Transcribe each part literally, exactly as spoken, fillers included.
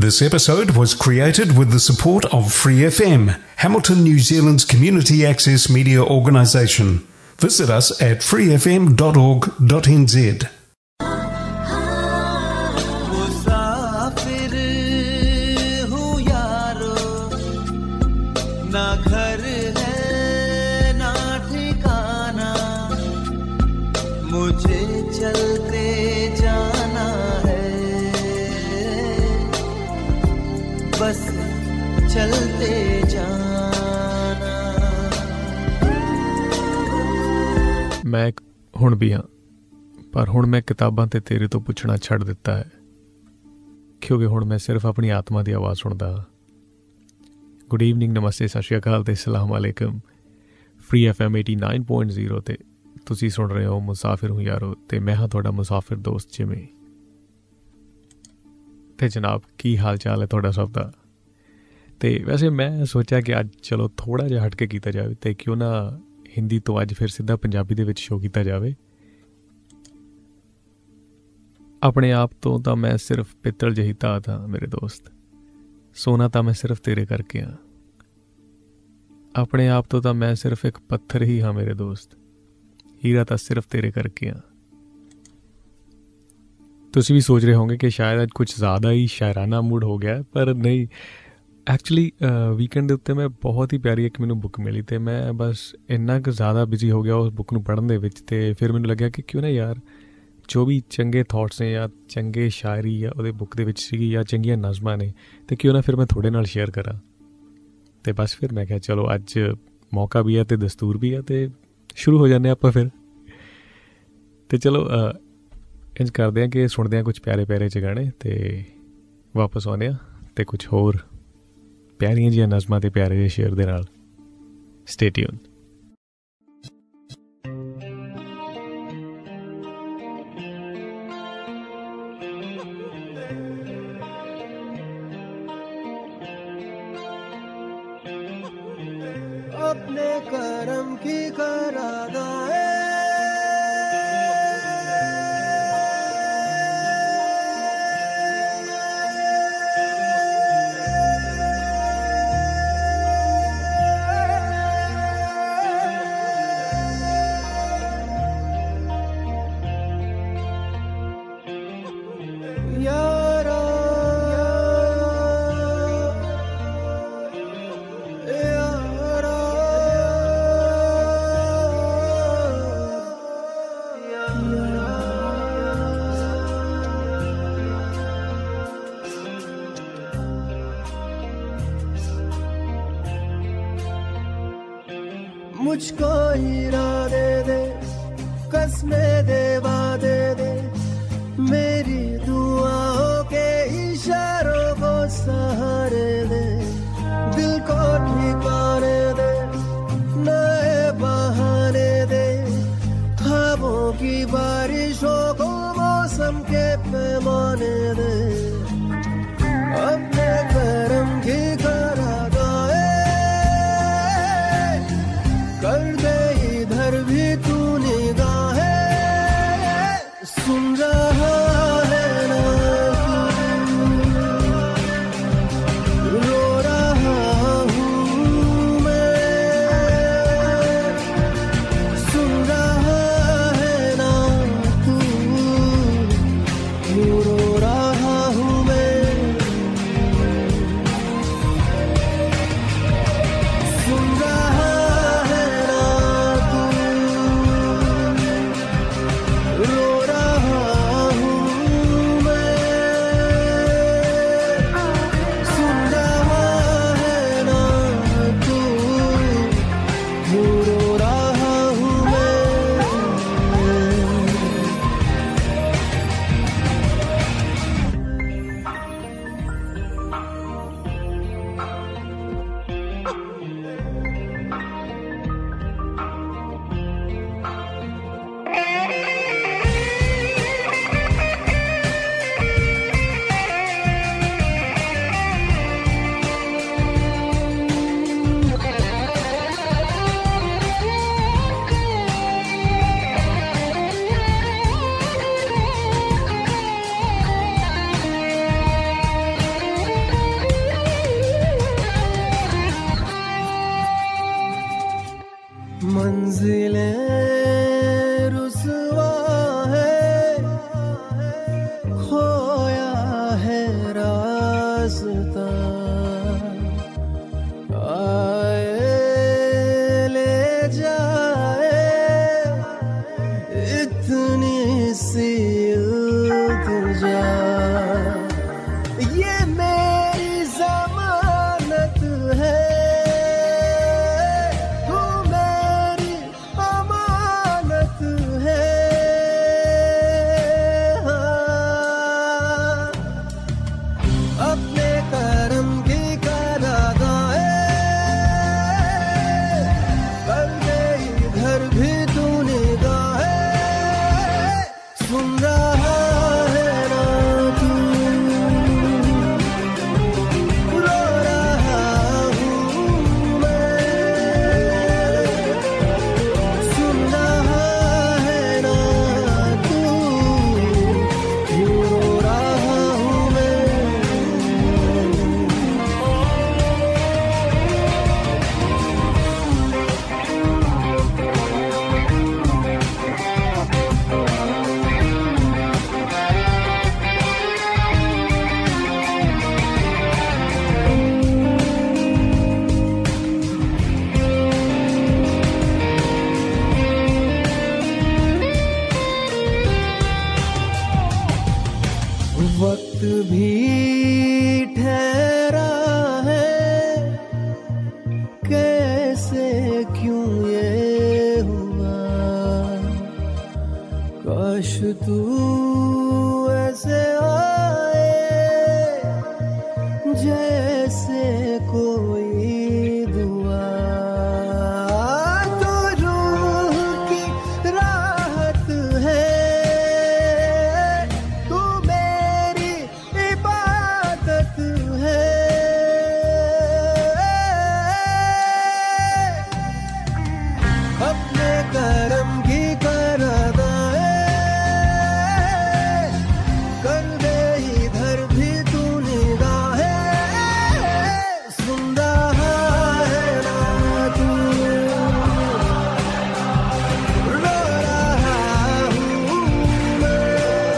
This episode was created with the support of Free F M, Hamilton, New Zealand's community access media organisation. Visit us at free f m dot org dot n z. चलते जाना। मैं हुण भी हाँ, पर हुण मैं किताबां ते तेरे तो पुछना छड़ दिता है, क्योंकि हुण मैं सिर्फ अपनी आत्मा की आवाज़ सुनदा हाँ। गुड ईवनिंग, नमस्ते, सत श्री अकाल ते अस्सलाम वालेकुम। Free F M eighty nine point zero ते तुसी सुन रहे हो मुसाफिर हूँ यारो, ते मैं हाँ तुहाडा मुसाफिर दोस्त जिमी। ते जनाब की हाल चाल है तुहाडा सब दा? तो वैसे मैं सोचा कि अज चलो थोड़ा जिहा हट के किया जाए, तो क्यों ना हिंदी तो अज फिर सीधा पंजाबी दे विच शो किया जाए। अपने आप तो तां मैं सिर्फ पित्तल जही धात हाँ मेरे दोस्त, सोना तां मैं सिर्फ तेरे करके हाँ। अपने आप तो तां मैं सिर्फ एक पत्थर ही हाँ मेरे दोस्त, हीरा तां सिर्फ तेरे करके हाँ। तुसीं भी सोच रहे होंगे कि शायद अज कुछ ज़्यादा ही शायराना मूड हो गया है, पर नहीं। एक्चुअली वीकेंड के उत्ते मैं बहुत ही प्यारी एक मैनू बुक मिली, तो मैं बस इन्ना क ज़्यादा बिजी हो गया उस बुक नूं पढ़न दे विच, ते फिर मैनू लग्या कि क्यों ना यार जो भी चंगे थॉट्स ने या चंगे शायरी या उहदे बुक दे विच सीगी या चंगियां नज़मां ने, तो क्यों ना फिर मैं थोड़े नाल शेयर करा। तो बस फिर मैं कहा चलो अज मौका भी है तो दस्तूर भी है, तो शुरू हो जाने आपां फिर। तो चलो इंज करदे आं कि सुनदे आं कुछ प्यारे प्यारे च गाने, तो वापस आउने आं ते कुछ होर प्यारियां जिहियां नज़मां ते प्यारे ਜਿਹੇ शेयर दे नाल। Stay tune. अपने करम की करादाए मुझको हीरा दे दे, कसमें दे वादे दे, मेरी दुआओं के इशारों को सहारे दे, दिल को ठिकाने दे, नए बहाने दे, ख्वाबों की बारिशों को मौसम के पैमाने दे, अपने करम की करादाए कर दे इधर भी तू निगाहें। वास्ता आए ले जाए इतनी सी इल्तिजा ये मेरी जमानत है तू मेरी अमानत है हाँ। अपने करम की करादाए कर दे इधर भी तू निगाहें सुन रहा है ना तू रो रहा हूँ मैं सुन रहा है ना तू क्यों रो रहा हूँ मैं वक्त भी ठहरा है कैसे क्यों ये हुआ काश तू ऐसे आए जैसे कोई दुआ तो रूह की राहत है तू मेरी इबादत है अपने करम की करादाए कर दे इधर भी तू निगाहें सुन रहा है ना तू रो रहा हूँ मैं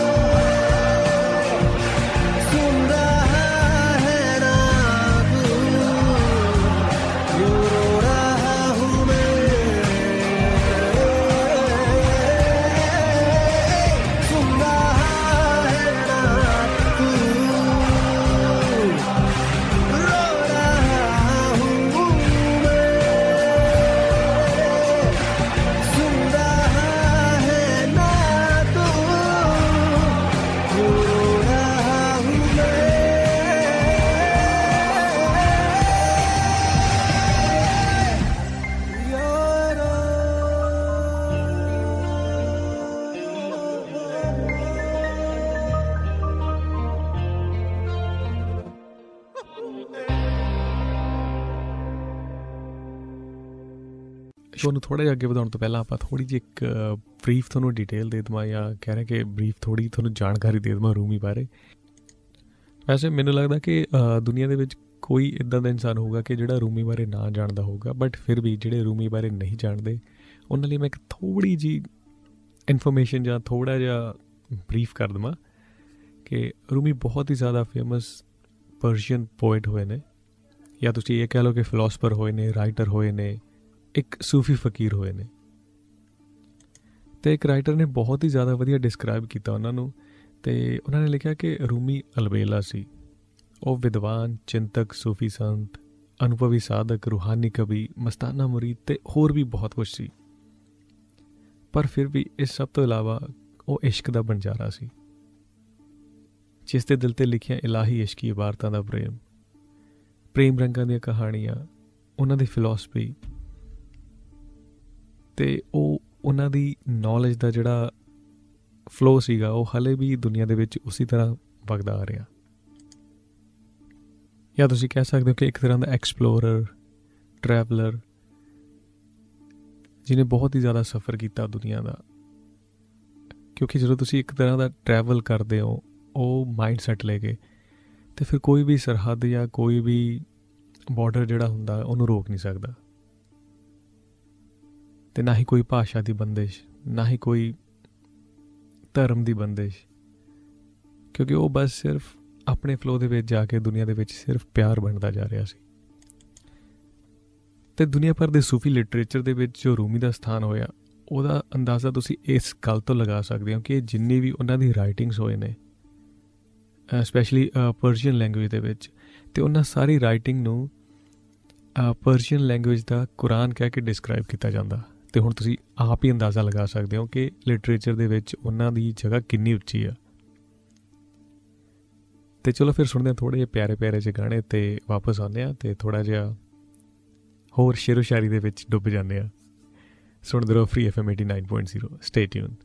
सुन रहा है ना तू क्यों रो रहा हूँ मैं सुन रहा है ना तू रो रहा हूँ मैं सुन रहा है ना तू क्यों रो रहा हूँ मैं यारा ਸ਼ੋਅ ਨੂੰ ਥੋੜ੍ਹਾ ਜਿਹਾ ਅੱਗੇ ਵਧਾਉਣ ਤੋਂ ਪਹਿਲਾਂ ਆਪਾਂ ਥੋੜ੍ਹੀ ਜਿਹੀ ਇੱਕ ਬਰੀਫ ਤੁਹਾਨੂੰ ਡਿਟੇਲ ਦੇ ਦੇਵਾਂ ਜਾਂ ਕਹਿ ਰਹੇ ਕਿ ਬਰੀਫ ਥੋੜ੍ਹੀ ਤੁਹਾਨੂੰ ਜਾਣਕਾਰੀ ਦੇ ਦੇਵਾਂ ਰੂਮੀ ਬਾਰੇ। ਵੈਸੇ ਮੈਨੂੰ ਲੱਗਦਾ ਕਿ ਅ, ਦੁਨੀਆ ਦੇ ਵਿੱਚ ਕੋਈ ਇੱਦਾਂ ਦਾ ਇਨਸਾਨ ਹੋਊਗਾ ਕਿ ਜਿਹੜਾ ਰੂਮੀ ਬਾਰੇ ਨਾ ਜਾਣਦਾ ਹੋਊਗਾ, ਬਟ ਫਿਰ ਵੀ ਜਿਹੜੇ ਰੂਮੀ ਬਾਰੇ ਨਹੀਂ ਜਾਣਦੇ ਉਹਨਾਂ ਲਈ ਮੈਂ ਇੱਕ ਥੋੜ੍ਹੀ ਜਿਹੀ ਇਨਫੋਰਮੇਸ਼ਨ ਜਾਂ ਥੋੜ੍ਹਾ ਜਿਹਾ ਬਰੀਫ ਕਰ ਦੇਵਾਂ ਕਿ ਰੂਮੀ ਬਹੁਤ ਹੀ ਜ਼ਿਆਦਾ ਫੇਮਸ ਪਰਸ਼ੀਅਨ ਪੋਇਟ ਹੋਏ ਨੇ, ਜਾਂ ਤੁਸੀਂ ਇਹ ਕਹਿ ਲਓ ਕਿ ਫਿਲੋਸਫਰ ਹੋਏ ਨੇ, ਰਾਈਟਰ ਹੋਏ ਨੇ, ਇੱਕ ਸੂਫੀ ਫਕੀਰ ਹੋਏ ਨੇ। ਅਤੇ ਇੱਕ ਰਾਈਟਰ ਨੇ ਬਹੁਤ ਹੀ ਜ਼ਿਆਦਾ ਵਧੀਆ ਡਿਸਕਰਾਈਬ ਕੀਤਾ ਉਹਨਾਂ ਨੂੰ, ਅਤੇ ਉਹਨਾਂ ਨੇ ਲਿਖਿਆ ਕਿ ਰੂਮੀ ਅਲਬੇਲਾ ਸੀ। ਉਹ ਵਿਦਵਾਨ, ਚਿੰਤਕ, ਸੂਫੀ ਸੰਤ, ਅਨੁਭਵੀ ਸਾਧਕ, ਰੂਹਾਨੀ ਕਵੀ, ਮਸਤਾਨਾ ਮੁਰੀਦ ਅਤੇ ਹੋਰ ਵੀ ਬਹੁਤ ਕੁਛ ਸੀ। ਪਰ ਫਿਰ ਵੀ ਇਸ ਸਭ ਤੋਂ ਇਲਾਵਾ ਉਹ ਇਸ਼ਕ ਦਾ ਬੰਜਾਰਾ ਸੀ, ਜਿਸ ਦੇ ਦਿਲ 'ਤੇ ਲਿਖੀਆਂ ਇਲਾਹੀ ਇਸ਼ਕੀ ਇਬਾਰਤਾਂ ਦਾ ਪ੍ਰੇਮ, ਪ੍ਰੇਮ ਰੰਗਾਂ ਦੀਆਂ ਕਹਾਣੀਆਂ, ਉਹਨਾਂ ਦੀ ਫਿਲੋਸਫੀ ਅਤੇ ਉਹ ਉਹਨਾਂ ਦੀ ਨੌਲੇਜ ਦਾ ਜਿਹੜਾ ਫਲੋ ਸੀਗਾ ਉਹ ਹਾਲੇ ਵੀ ਦੁਨੀਆ ਦੇ ਵਿੱਚ ਉਸੇ ਤਰ੍ਹਾਂ ਵਗਦਾ ਆ ਰਿਹਾ। ਜਾਂ ਤੁਸੀਂ ਕਹਿ ਸਕਦੇ ਹੋ ਕਿ ਇੱਕ ਤਰ੍ਹਾਂ ਦਾ ਐਕਸਪਲੋਰਰ, ਟਰੈਵਲਰ, ਜਿਹਨੇ ਬਹੁਤ ਹੀ ਜ਼ਿਆਦਾ ਸਫ਼ਰ ਕੀਤਾ ਦੁਨੀਆ ਦਾ। ਕਿਉਂਕਿ ਜਦੋਂ ਤੁਸੀਂ ਇੱਕ ਤਰ੍ਹਾਂ ਦਾ ਟਰੈਵਲ ਕਰਦੇ ਹੋ ਉਹ ਮਾਈਂਡ ਸੈੱਟ ਲੈ ਕੇ, ਅਤੇ ਫਿਰ ਕੋਈ ਵੀ ਸਰਹੱਦ ਜਾਂ ਕੋਈ ਵੀ ਬਾਰਡਰ ਜਿਹੜਾ ਹੁੰਦਾ ਉਹਨੂੰ ਰੋਕ ਨਹੀਂ ਸਕਦਾ। ਅਤੇ ਨਾ ਹੀ ਕੋਈ ਭਾਸ਼ਾ ਦੀ ਬੰਦਿਸ਼, ਨਾ ਹੀ ਕੋਈ ਧਰਮ ਦੀ ਬੰਦਿਸ਼, ਕਿਉਂਕਿ ਉਹ ਬਸ ਸਿਰਫ ਆਪਣੇ ਫਲੋ ਦੇ ਵਿੱਚ ਜਾ ਕੇ ਦੁਨੀਆ ਦੇ ਵਿੱਚ ਸਿਰਫ ਪਿਆਰ ਬਣਦਾ ਜਾ ਰਿਹਾ ਸੀ। ਅਤੇ ਦੁਨੀਆ ਭਰ ਦੇ ਸੂਫੀ ਲਿਟਰੇਚਰ ਦੇ ਵਿੱਚ ਜੋ ਰੂਮੀ ਦਾ ਸਥਾਨ ਹੋਇਆ, ਉਹਦਾ ਅੰਦਾਜ਼ਾ ਤੁਸੀਂ ਇਸ ਗੱਲ ਤੋਂ ਲਗਾ ਸਕਦੇ ਹੋ ਕਿ ਜਿੰਨੀ ਵੀ ਉਹਨਾਂ ਦੀ ਰਾਈਟਿੰਗਸ ਹੋਏ ਨੇ, ਸਪੈਸ਼ਲੀ ਪਰਸ਼ੀਅਨ ਲੈਂਗੁਏਜ ਦੇ ਵਿੱਚ, ਅਤੇ ਉਹਨਾਂ ਸਾਰੀ ਰਾਈਟਿੰਗ ਨੂੰ ਪਰਸ਼ੀਅਨ ਲੈਂਗੁਏਜ ਦਾ ਕੁਰਾਨ ਕਹਿ ਕੇ ਡਿਸਕਰਾਈਬ ਕੀਤਾ ਜਾਂਦਾ। ਅਤੇ ਹੁਣ ਤੁਸੀਂ ਆਪ ਹੀ ਅੰਦਾਜ਼ਾ ਲਗਾ ਸਕਦੇ ਹੋ ਕਿ ਲਿਟਰੇਚਰ ਦੇ ਵਿੱਚ ਉਹਨਾਂ ਦੀ ਜਗ੍ਹਾ ਕਿੰਨੀ ਉੱਚੀ ਆ। ਅਤੇ ਚਲੋ ਫਿਰ ਸੁਣਦੇ ਹਾਂ ਥੋੜ੍ਹੇ ਜਿਹੇ ਪਿਆਰੇ ਪਿਆਰੇ ਜਿਹੇ ਗਾਣੇ, ਅਤੇ ਵਾਪਸ ਆਉਂਦੇ ਹਾਂ ਅਤੇ ਥੋੜ੍ਹਾ ਜਿਹਾ ਹੋਰ ਸ਼ੇਰੋ ਸ਼ਾਇਰੀ ਦੇ ਵਿੱਚ ਡੁੱਬ ਜਾਂਦੇ ਹਾਂ। ਸੁਣਦੇ ਰਹੋ free F M eighty nine point zero. Stay tune.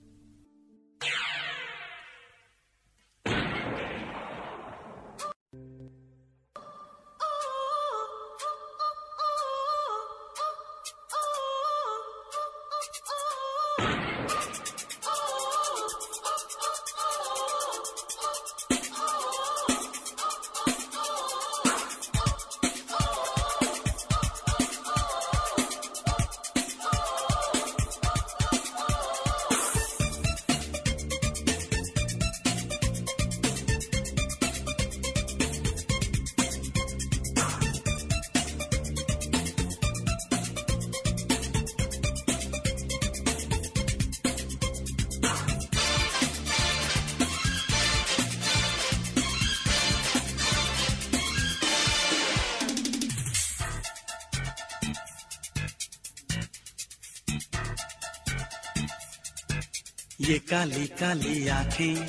ये काली काली आँखें,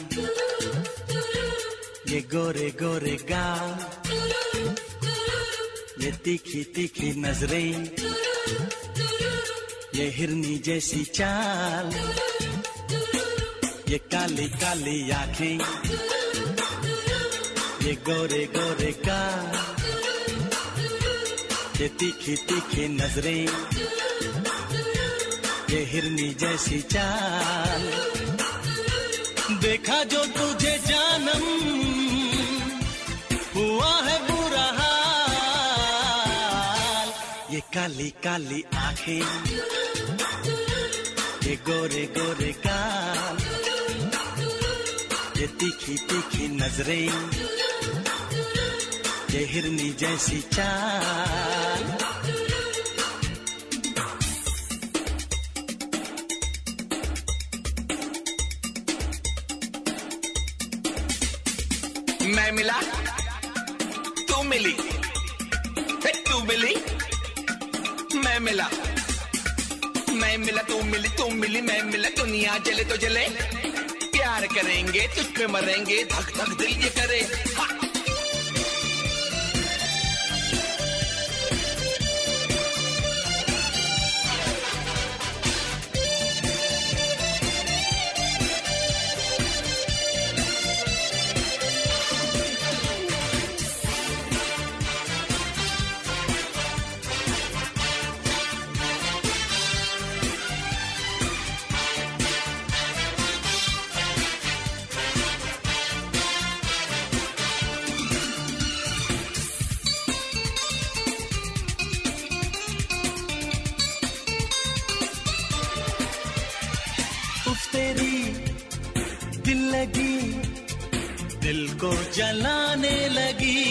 ये गोरे गोरे गाल, ये तीखी तीखी नजरें, ये हिरनी जैसी चाल, ये काली काली आँखें, ये गोरे गोरे गाल, ये तीखी तीखी नजरें, ये हिरनी जैसी चाल, देखा जो तुझे जानम हुआ है बुरा हाल। ये काली काली आंखें, ये गोरे गोरे गाल, ये तीखी तीखी नजरें, ये हिरनी जैसी चाल। मैं मिला तू मिली, तू मिली मैं मिला, मैं मिला तू मिली, तू मिली मैं मिला, दुनिया जले तो जले, प्यार करेंगे तुझ पे मरेंगे, धक धक दिल ये करे। हाँ। दिल को जलाने लगी,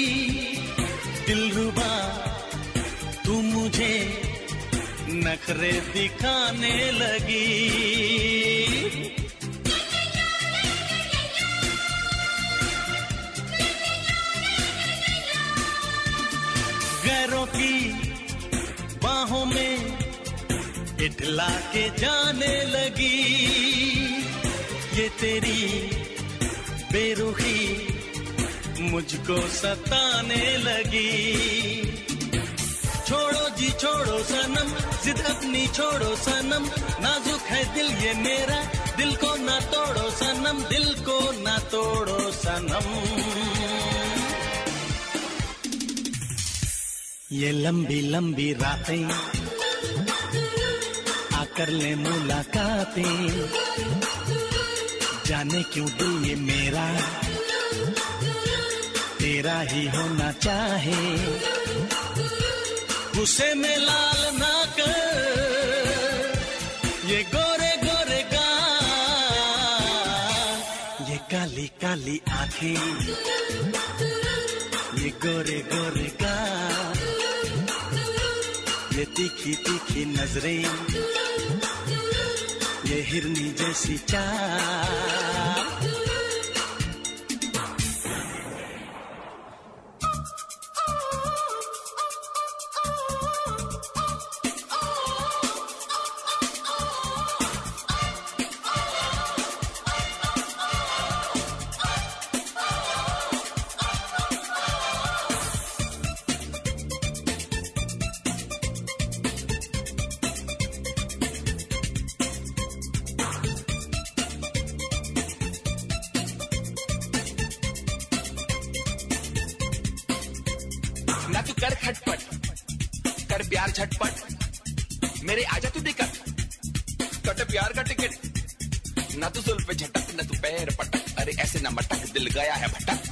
दिलरुबा तू मुझे नखरे दिखाने लगी। गैरों की बाहों में इठला के जाने लगी, ये तेरी बेरुखी मुझको सताने लगी। छोड़ो जी छोड़ो सनम, जिद अपनी छोड़ो सनम, नाजुक है दिल ये मेरा, दिल को ना तोड़ो सनम, दिल को ना तोड़ो सनम। ये लंबी लंबी रातें आकर ले मुलाकातें, जाने क्यों दिल ये मेरा तेरा ही होना चाहे। गुस्से में लाल ना कर ये गोरे गोरे गाल, ये काली काली काली आंखें, ये गोरे गोरे गाल, ये तीखी तीखी नजरें, ये हिरनी जैसी चाल। कर खटपट, कर प्यार झटपट, मेरे आजा तू टिकट, कट प्यार का टिकट, ना तू सुल पे झटक ना तू पैर पटक, अरे ऐसे ना मटक दिल गया है भटक।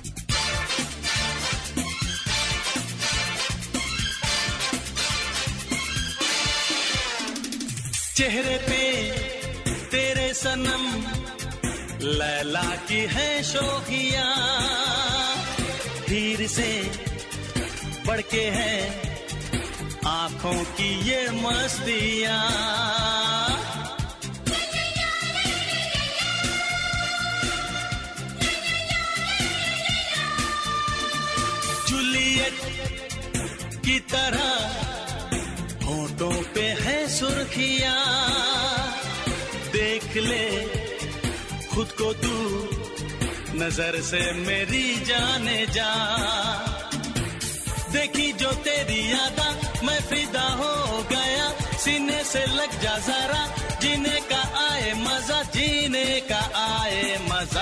चेहरे पे तेरे सनम लैला की है शोखियां, धीर से बढ़ के है आंखों की ये मस्तियां। जूलियट की तरह होठों पे है सुर्खियां, देख ले खुद को तू नजर से मेरी जाने जा। देखी जो तेरी यादा मैं फिदा हो गया, सीने से लग जा जरा, जीने का आए मजा, जीने का आए मजा।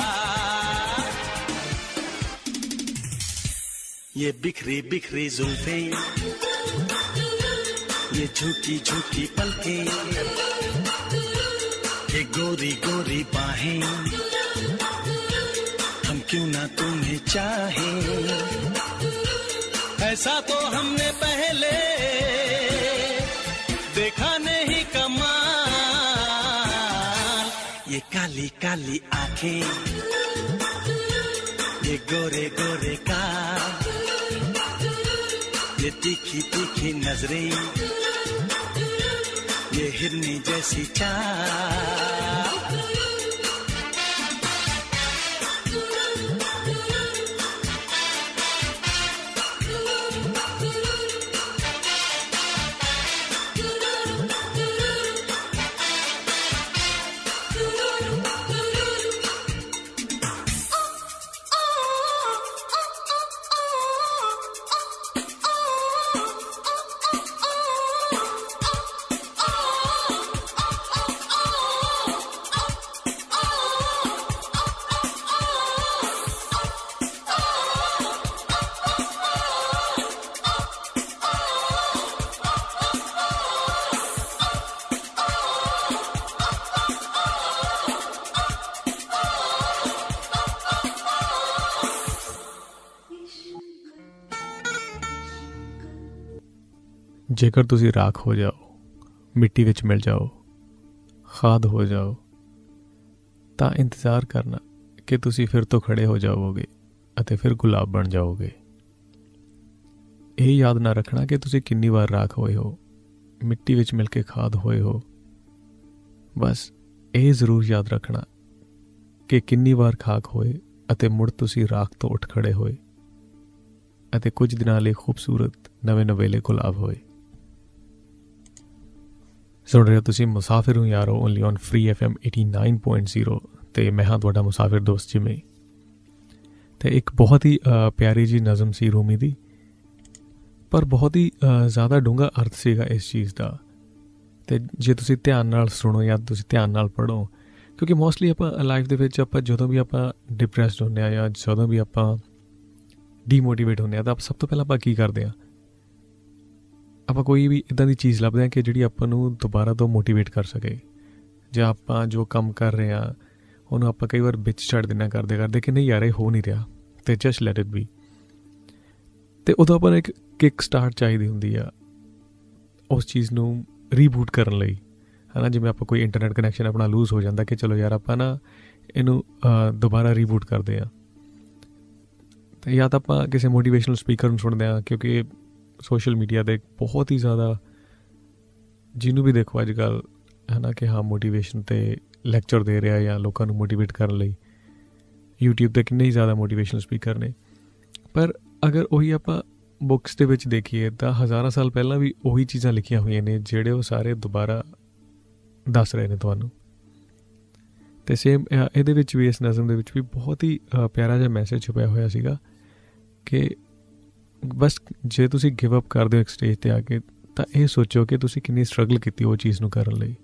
ये बिखरी बिखरी जुल्फें, ये झूठी झूठी पलकें, ये गोरी गोरी बाहें, हम क्यों ना तुम्हें चाहें, ऐसा तो हमने पहले देखा नहीं कमाल। ये काली काली आंखें, ये गोरे गोरे गाल, ये तीखी तीखी नजरें, ये हिरनी जैसी चाल। ਜੇਕਰ ਤੁਸੀਂ ਰਾਖ ਹੋ ਜਾਓ, ਮਿੱਟੀ ਵਿੱਚ ਮਿਲ ਜਾਓ, ਖਾਦ ਹੋ ਜਾਓ, ਤਾਂ ਇੰਤਜ਼ਾਰ ਕਰਨਾ ਕਿ ਤੁਸੀਂ ਫਿਰ ਤੋਂ ਖੜੇ ਹੋ ਜਾਵੋਗੇ ਅਤੇ ਫਿਰ ਗੁਲਾਬ ਬਣ ਜਾਓਗੇ। ਇਹ ਯਾਦ ਨਾ ਰੱਖਣਾ ਕਿ ਤੁਸੀਂ ਕਿੰਨੀ ਵਾਰ ਰਾਖ ਹੋਏ ਹੋ, ਮਿੱਟੀ ਵਿੱਚ ਮਿਲ ਕੇ ਖਾਦ ਹੋਏ ਹੋ। ਬਸ ਇਹ ਜ਼ਰੂਰ ਯਾਦ ਰੱਖਣਾ ਕਿ ਕਿੰਨੀ ਵਾਰ ਖਾਕ ਹੋਏ ਅਤੇ ਮੁੜ ਤੁਸੀਂ ਰਾਖ ਤੋਂ ਉੱਠ ਖੜੇ ਹੋਏ ਅਤੇ ਕੁਝ ਦਿਨਾਂ ਲਈ ਖੂਬਸੂਰਤ ਨਵੇਂ ਨਵੇਲੇ ਗੁਲਾਬ ਹੋਏ। ਸੁਣ ਰਹੇ ਹੋ ਤੁਸੀਂ ਮੁਸਾਫਿਰ ਹੂੰ ਯਾਰੋ, only on free F M eighty nine point zero, ਅਤੇ ਮੈਂ ਹਾਂ ਤੁਹਾਡਾ ਮੁਸਾਫਿਰ ਦੋਸਤ ਜਿਮੀ। ਅਤੇ ਇੱਕ ਬਹੁਤ ਹੀ ਪਿਆਰੀ ਜੀ ਨਜ਼ਮ ਸੀ ਰੂਮੀ ਦੀ, ਪਰ ਬਹੁਤ ਹੀ ਜ਼ਿਆਦਾ ਡੂੰਘਾ ਅਰਥ ਸੀਗਾ ਇਸ ਚੀਜ਼ ਦਾ। ਅਤੇ ਜੇ ਤੁਸੀਂ ਧਿਆਨ ਨਾਲ ਸੁਣੋ ਜਾਂ ਤੁਸੀਂ ਧਿਆਨ ਨਾਲ ਪੜ੍ਹੋ, ਕਿਉਂਕਿ ਮੋਸਟਲੀ ਆਪਾਂ ਲਾਈਫ ਦੇ ਵਿੱਚ ਆਪਾਂ ਜਦੋਂ ਵੀ ਆਪਾਂ ਡਿਪਰੈਸਡ ਹੁੰਦੇ ਹਾਂ ਜਾਂ ਜਦੋਂ ਵੀ ਆਪਾਂ ਡੀਮੋਟੀਵੇਟ ਹੁੰਦੇ ਹਾਂ, ਤਾਂ ਸਭ ਤੋਂ ਪਹਿਲਾਂ ਆਪਾਂ ਕੀ ਕਰਦੇ ਹਾਂ, ਆਪਾਂ ਕੋਈ ਵੀ ਇੱਦਾਂ ਦੀ ਚੀਜ਼ ਲੱਭਦੇ ਹਾਂ ਕਿ ਜਿਹੜੀ ਆਪਾਂ ਨੂੰ ਦੁਬਾਰਾ ਤੋਂ ਮੋਟੀਵੇਟ ਕਰ ਸਕੇ। ਜਾਂ ਆਪਾਂ ਜੋ ਕੰਮ ਕਰ ਰਹੇ ਹਾਂ ਉਹਨੂੰ ਆਪਾਂ ਕਈ ਵਾਰ ਵਿੱਚ ਛੱਡ ਦਿੰਦੇ ਕਰਦੇ ਕਰਦੇ ਕਿ ਨਹੀਂ ਯਾਰ ਇਹ ਹੋ ਨਹੀਂ ਰਿਹਾ, ਅਤੇ ਜਸਟ ਲੈਟ ਇਟ ਬੀ। ਅਤੇ ਉਦੋਂ ਆਪਾਂ ਨੂੰ ਇੱਕ ਕਿੱਕ ਸਟਾਰਟ ਚਾਹੀਦੀ ਹੁੰਦੀ ਆ ਉਸ ਚੀਜ਼ ਨੂੰ ਰੀਬੂਟ ਕਰਨ ਲਈ, ਹੈ ਨਾ। ਜਿਵੇਂ ਆਪਾਂ ਕੋਈ ਇੰਟਰਨੈਟ ਕਨੈਕਸ਼ਨ ਆਪਣਾ ਲੂਜ਼ ਹੋ ਜਾਂਦਾ ਕਿ ਚਲੋ ਯਾਰ ਆਪਾਂ ਨਾ ਇਹਨੂੰ ਦੁਬਾਰਾ ਰੀਬੂਟ ਕਰਦੇ ਹਾਂ। ਅਤੇ ਜਾਂ ਤਾਂ ਆਪਾਂ ਕਿਸੇ ਮੋਟੀਵੇਸ਼ਨਲ ਸਪੀਕਰ ਨੂੰ ਸੁਣਦੇ ਹਾਂ, ਕਿਉਂਕਿ ਸੋਸ਼ਲ ਮੀਡੀਆ 'ਤੇ ਬਹੁਤ ਹੀ ਜ਼ਿਆਦਾ ਜਿਹਨੂੰ ਵੀ ਦੇਖੋ ਅੱਜ ਕੱਲ੍ਹ ਹੈ ਨਾ ਕਿ ਹਾਂ ਮੋਟੀਵੇਸ਼ਨ 'ਤੇ ਲੈਕਚਰ ਦੇ ਰਿਹਾ ਜਾਂ ਲੋਕਾਂ ਨੂੰ ਮੋਟੀਵੇਟ ਕਰਨ ਲਈ ਯੂਟਿਊਬ 'ਤੇ ਕਿੰਨੇ ਹੀ ਜ਼ਿਆਦਾ ਮੋਟੀਵੇਸ਼ਨਲ ਸਪੀਕਰ ਨੇ। ਪਰ ਅਗਰ ਉਹੀ ਆਪਾਂ ਬੁੱਕਸ ਦੇ ਵਿੱਚ ਦੇਖੀਏ ਤਾਂ ਹਜ਼ਾਰਾਂ ਸਾਲ ਪਹਿਲਾਂ ਵੀ ਉਹੀ ਚੀਜ਼ਾਂ ਲਿਖੀਆਂ ਹੋਈਆਂ ਨੇ ਜਿਹੜੇ ਉਹ ਸਾਰੇ ਦੁਬਾਰਾ ਦੱਸ ਰਹੇ ਨੇ ਤੁਹਾਨੂੰ। ਅਤੇ ਸੇਮ ਇਹਦੇ ਵਿੱਚ ਵੀ ਇਸ ਨਜ਼ਮ ਦੇ ਵਿੱਚ ਵੀ ਬਹੁਤ ਹੀ ਪਿਆਰਾ ਜਿਹਾ ਮੈਸੇਜ ਛੁਪਿਆ ਹੋਇਆ ਸੀਗਾ ਕਿ ਬਸ ਜੇ ਤੁਸੀਂ ਗਿਵ ਅਪ ਕਰ ਦਿਓ ਇੱਕ ਸਟੇਜ 'ਤੇ ਆ ਕੇ ਤਾਂ ਇਹ ਸੋਚੋ ਕਿ ਤੁਸੀਂ ਕਿੰਨੀ ਸਟਰਗਲ ਕੀਤੀ ਉਹ ਚੀਜ਼ ਨੂੰ ਕਰਨ ਲਈ,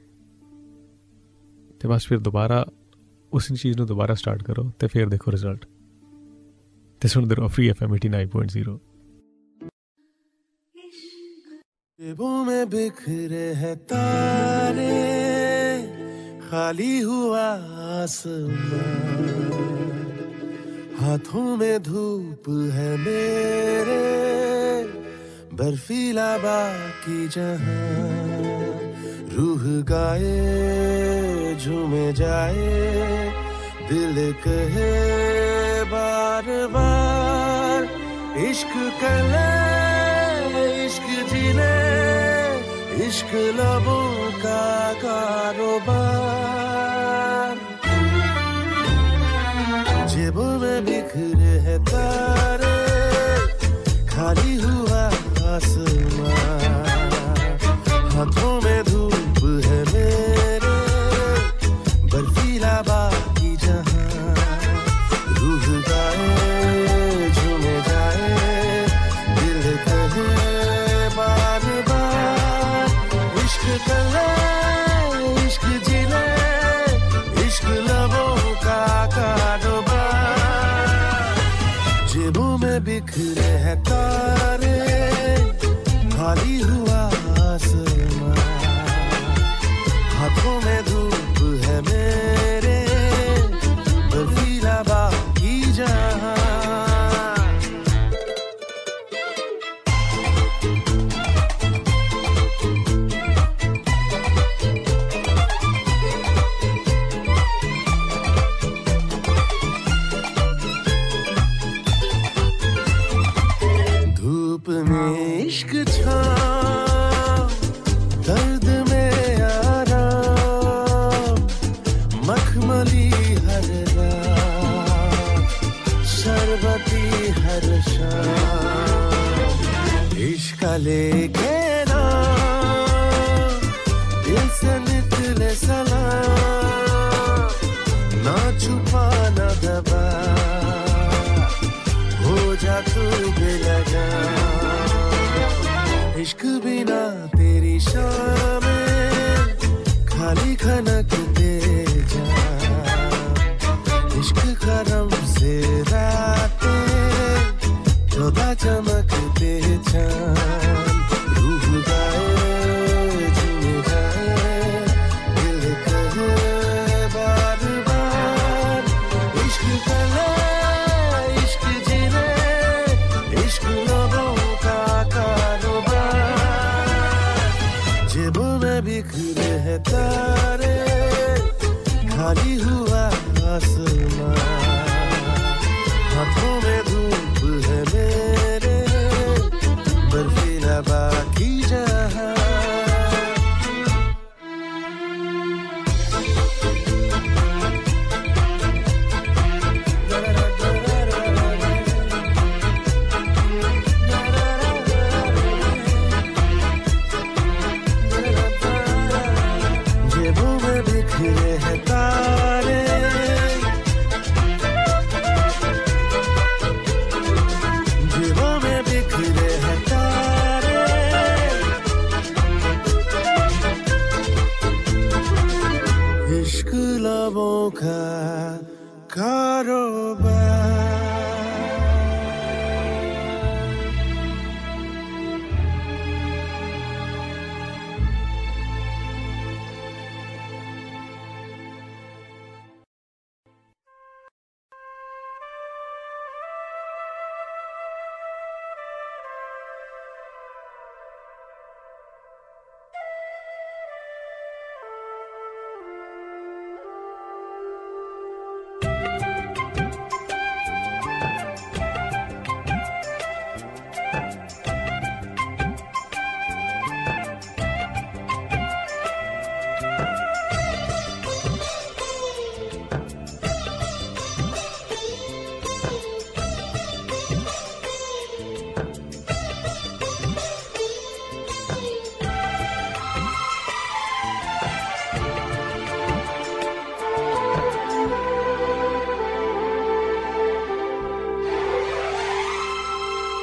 ਅਤੇ ਬਸ ਫਿਰ ਦੁਬਾਰਾ ਉਸ ਚੀਜ਼ ਨੂੰ ਦੁਬਾਰਾ ਸਟਾਰਟ ਕਰੋ ਅਤੇ ਫਿਰ ਦੇਖੋ ਰਿਜ਼ਲਟ। ਅਤੇ ਸੁਣਦੇ ਰਹੋ free F M eighty nine point zero. जेबों में बिखरे है तारे, खाली हुआ आसमान, हाथों में धूप है मेरे, बर्फीला बाकी जहां, रूह गाए झूमे जाए, दिल कहे बार बार, इश्क कर ले इश्क जीने, इश्क लबों का कारोबार, जेबों में बिखरे है तारे, खाली हुआ आसमान, हाथों में धूप है मेरे, बर्फीला बाकी जहां, रूह गाए झूमे जाए, दिल कहे बार बार, इश्क कर ले इश्क जी ले, इश्क लबों का कारोबार, जेबों में बिखरे है तारे, खाली हुआ आसमान, हाथों में धूप है मेरे, बर्फीला बाकी जहां। धूप में इश्क छाँव, दर्द में आराम, मखमली हर रात, शरबती हर शाम, इश्क लेके नाम, दिल से निकले सलाम, ना छुपा ना दबा, हो जा तू बेलगा, इश्क बिना तेरी शाम खाली खनकते जा, इश्क करम से रातें खुदा चमकते चांद, रूह गाए झूम जाए, दिल कहे बार बार, इश्क कर ले इश्क जीने, इश्क लोगों का कारोबार, जेबों में बिखरे है तारे,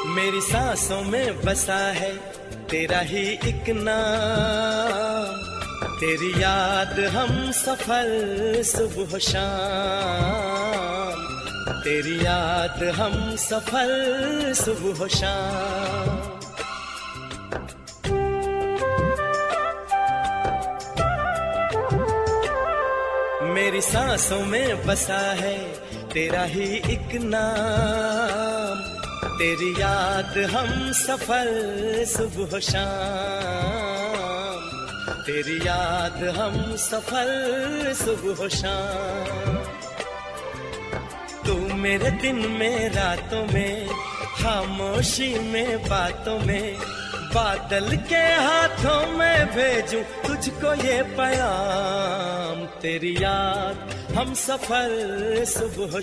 मेरी सांसों में बसा है तेरा ही एक नाम, तेरी याद हम सफर सुबह शाम, तेरी याद हम सफर सुबह शाम। मेरी सांसों में बसा है तेरा ही एक नाम, तेरी याद हम सफर सुबह शाम, तेरी याद हम सफर सुबह शाम। तू मेरे दिन में रातों में, खामोशी में बातों में, बादल के हाथों में भेजूं तुझको ये पैगाम, तेरी याद हम सफर सुबह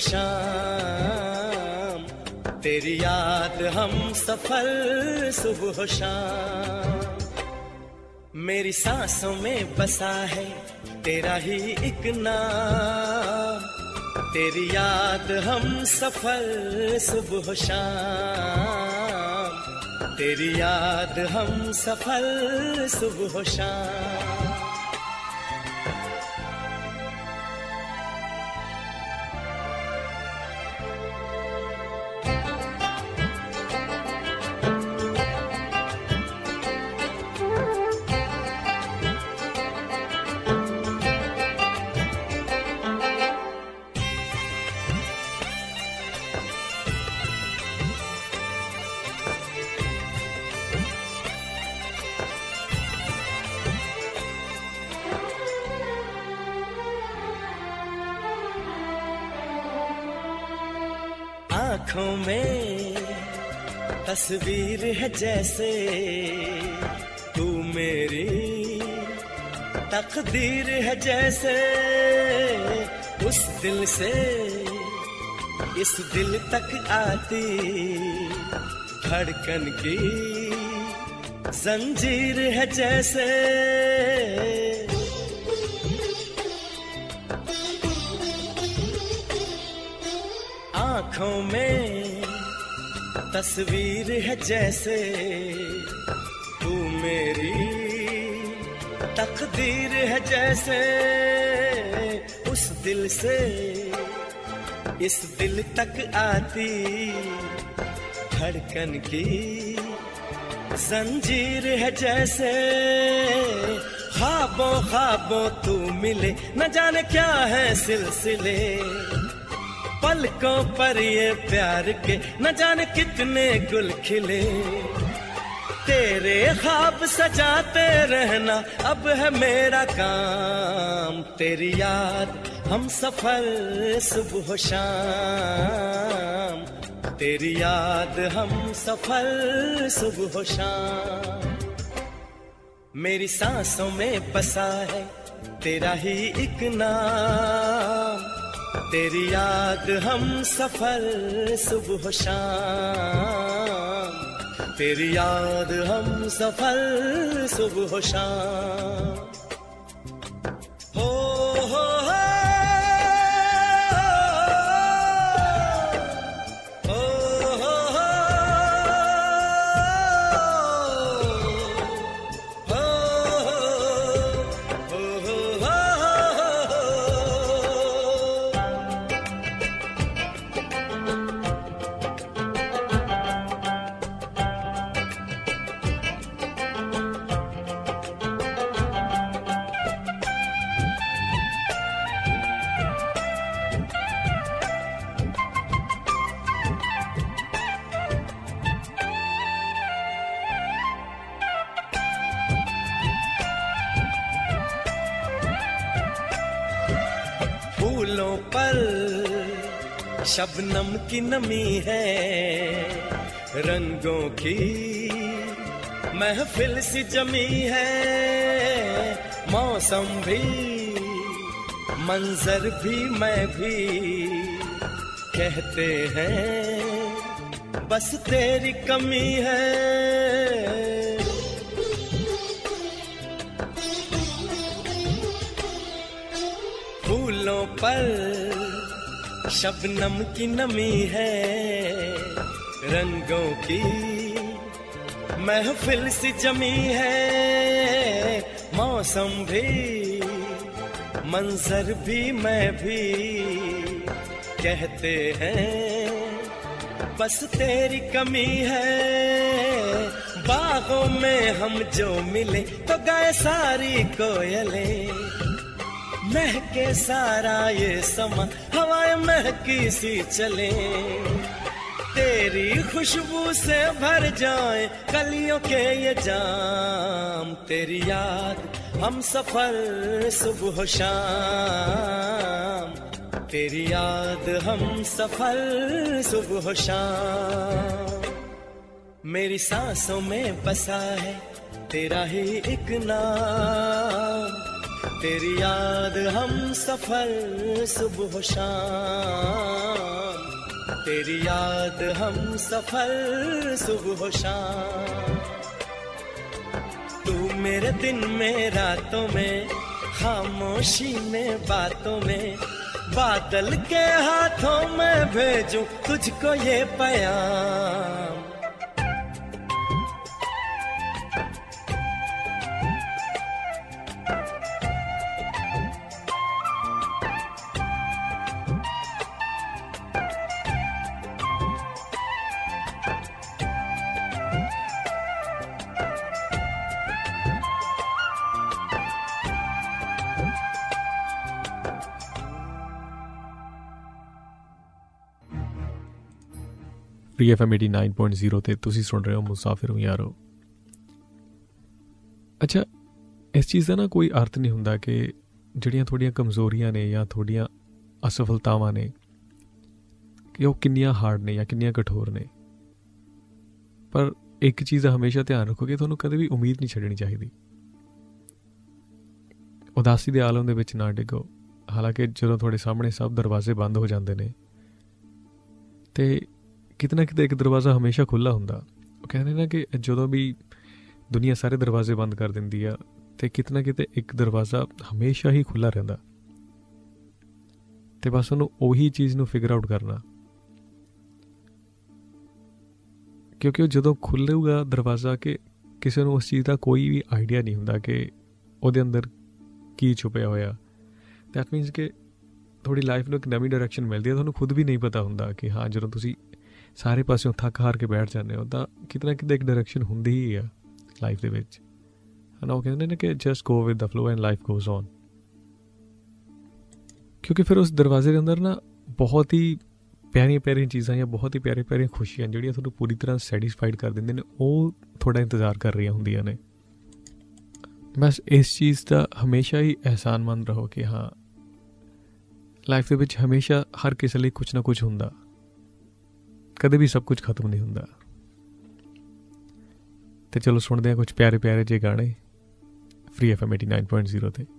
शाम, तेरी याद हम सफर सुबह शाम। मेरी सांसों में बसा है तेरा ही एक नाम, तेरी याद हम सफर सुबह शाम, तेरी याद हम सफर सुबह शाम। आँखों में तस्वीर है जैसे तू मेरी तकदीर है जैसे, उस दिल से इस दिल तक आती धड़कन की जंजीर है जैसे। आँखों में तस्वीर है जैसे तू मेरी तकदीर है जैसे, उस दिल से इस दिल तक आती धड़कन की जंजीर है जैसे। ख्वाबों ख्वाबों तू मिले न जाने क्या है सिलसिले, पलकों पर ये प्यार के न जाने कितने गुल खिले। तेरे ख्वाब सजाते रहना अब है मेरा काम, तेरी याद हम सफर सुबह शाम, तेरी याद हम सफर सुबह शाम। मेरी सांसों में बसा है तेरा ही एक नाम, तेरी याद हम सफर सुबह शाम, तेरी याद हम सफर सुबह शाम। हो हो हो हो हो हो हो हो हो। फूलों पर शबनम की नमी है, रंगों की महफिल सी जमी है। मौसम भी मंजर भी मैं भी कहते हैं बस तेरी कमी है। फूलों पर शबनम की नमी है, रंगों की महफिल सी जमी है, मौसम भी मंजर भी मैं भी कहते हैं बस तेरी कमी है। बागों में हम जो मिले तो गाए सारी कोयलें, महके सारा ये समा हवाएं महकी सी चले, तेरी खुशबू से भर जाए कलियों के ये जाम, तेरी याद हम सफर सुबह शाम, तेरी याद हम सफर सुबह शाम। मेरी सांसों में बसा है तेरा ही एक नाम, तेरी याद हम सफर सुबह शाम, तेरी याद हम सफर सुबह शाम। तू मेरे दिन में रातों में, खामोशी में बातों में, बादल के हाथों में भेजूं तुझको ये पैगाम। Free F M eighty nine point zero ਤੇ ਤੁਸੀਂ ਸੁਣ ਰਹੇ ਹੋ ਮੁਸਾਫਿਰ ਹੂੰ ਯਾਰੋ। ਅੱਛਾ, ਇਸ ਚੀਜ਼ ਦਾ ਨਾ ਕੋਈ ਅਰਥ ਨਹੀਂ ਹੁੰਦਾ ਕਿ ਜਿਹੜੀਆਂ ਤੁਹਾਡੀਆਂ ਕਮਜ਼ੋਰੀਆਂ ਨੇ ਜਾਂ ਤੁਹਾਡੀਆਂ ਅਸਫਲਤਾਵਾਂ ਨੇ ਕਿ ਉਹ ਕਿੰਨੀਆਂ ਹਾਰਡ ਨੇ ਜਾਂ ਕਿੰਨੀਆਂ ਕਠੋਰ ਨੇ, ਪਰ ਇੱਕ ਚੀਜ਼ ਦਾ ਹਮੇਸ਼ਾ ਧਿਆਨ ਰੱਖੋ ਕਿ ਤੁਹਾਨੂੰ ਕਦੇ ਵੀ ਉਮੀਦ ਨਹੀਂ ਛੱਡਣੀ ਚਾਹੀਦੀ। ਉਦਾਸੀ ਦੇ ਆਲਮ ਦੇ ਵਿੱਚ ਨਾ ਡਿੱਗੋ। ਹਾਲਾਂਕਿ ਜਦੋਂ ਤੁਹਾਡੇ ਸਾਹਮਣੇ ਸਭ ਦਰਵਾਜ਼ੇ ਬੰਦ ਹੋ ਜਾਂਦੇ ਨੇ ਤੇ ਕਿਤੇ ਨਾ ਕਿਤੇ ਇੱਕ ਦਰਵਾਜ਼ਾ ਹਮੇਸ਼ਾ ਖੁੱਲ੍ਹਾ ਹੁੰਦਾ। ਉਹ ਕਹਿੰਦੇ ਨਾ ਕਿ ਜਦੋਂ ਵੀ ਦੁਨੀਆ ਸਾਰੇ ਦਰਵਾਜ਼ੇ ਬੰਦ ਕਰ ਦਿੰਦੀ ਆ ਅਤੇ ਕਿਤੇ ਨਾ ਕਿਤੇ ਇੱਕ ਦਰਵਾਜ਼ਾ ਹਮੇਸ਼ਾ ਹੀ ਖੁੱਲ੍ਹਾ ਰਹਿੰਦਾ। ਅਤੇ ਬਸ ਉਹਨੂੰ ਉਹੀ ਚੀਜ਼ ਨੂੰ ਫਿਗਰ ਆਊਟ ਕਰਨਾ, ਕਿਉਂਕਿ ਉਹ ਜਦੋਂ ਖੁੱਲ੍ਹੇਗਾ ਦਰਵਾਜ਼ਾ ਕਿ ਕਿਸੇ ਨੂੰ ਉਸ ਚੀਜ਼ ਦਾ ਕੋਈ ਵੀ ਆਈਡੀਆ ਨਹੀਂ ਹੁੰਦਾ ਕਿ ਉਹਦੇ ਅੰਦਰ ਕੀ ਛੁਪਿਆ ਹੋਇਆ। ਦੈਟ ਮੀਨਸ ਕਿ ਤੁਹਾਡੀ ਲਾਈਫ ਨੂੰ ਇੱਕ ਨਵੀਂ ਡਾਇਰੈਕਸ਼ਨ ਮਿਲਦੀ ਹੈ। ਤੁਹਾਨੂੰ ਖੁਦ ਵੀ ਨਹੀਂ ਪਤਾ ਹੁੰਦਾ ਕਿ ਹਾਂ ਜਦੋਂ ਤੁਸੀਂ ਸਾਰੇ ਪਾਸਿਓਂ ਥੱਕ ਹਾਰ ਕੇ ਬੈਠ ਜਾਂਦੇ ਹੋ ਤਾਂ ਕਿਤੇ ਨਾ ਕਿਤੇ ਇੱਕ ਡਾਇਰੈਕਸ਼ਨ ਹੁੰਦੀ ਹੀ ਆ ਲਾਈਫ ਦੇ ਵਿੱਚ, ਹੈ ਨਾ। ਉਹ ਕਹਿੰਦੇ ਨੇ ਕਿ just go with the flow and life goes on, ਕਿਉਂਕਿ ਫਿਰ ਉਸ ਦਰਵਾਜ਼ੇ ਦੇ ਅੰਦਰ ਨਾ ਬਹੁਤ ਹੀ ਪਿਆਰੀਆਂ ਪਿਆਰੀਆਂ ਚੀਜ਼ਾਂ ਜਾਂ ਬਹੁਤ ਹੀ ਪਿਆਰੀਆਂ ਪਿਆਰੀਆਂ ਖੁਸ਼ੀਆਂ ਜਿਹੜੀਆਂ ਤੁਹਾਨੂੰ ਪੂਰੀ ਤਰ੍ਹਾਂ ਸੈਟਿਸਫਾਈਡ ਕਰ ਦਿੰਦੇ ਨੇ, ਉਹ ਤੁਹਾਡਾ ਇੰਤਜ਼ਾਰ ਕਰ ਰਹੀਆਂ ਹੁੰਦੀਆਂ ਨੇ। ਬਸ ਇਸ ਚੀਜ਼ ਦਾ ਹਮੇਸ਼ਾ ਹੀ ਅਹਿਸਾਨਮੰਦ ਰਹੋ ਕਿ ਹਾਂ ਲਾਈਫ ਦੇ ਵਿੱਚ ਹਮੇਸ਼ਾ ਹਰ ਕਿਸੇ ਲਈ ਕੁਛ ਨਾ ਕੁਛ ਹੁੰਦਾ, ਕਦੇ ਵੀ ਸਭ ਕੁਝ ਖਤਮ ਨਹੀਂ ਹੁੰਦਾ। ਤੇ ਚਲੋ ਸੁਣਦੇ ਹਾਂ ਕੁਛ ਪਿਆਰੇ ਪਿਆਰੇ ਜਿਹੇ ਗਾਣੇ free F M eighty nine point zero ਤੇ।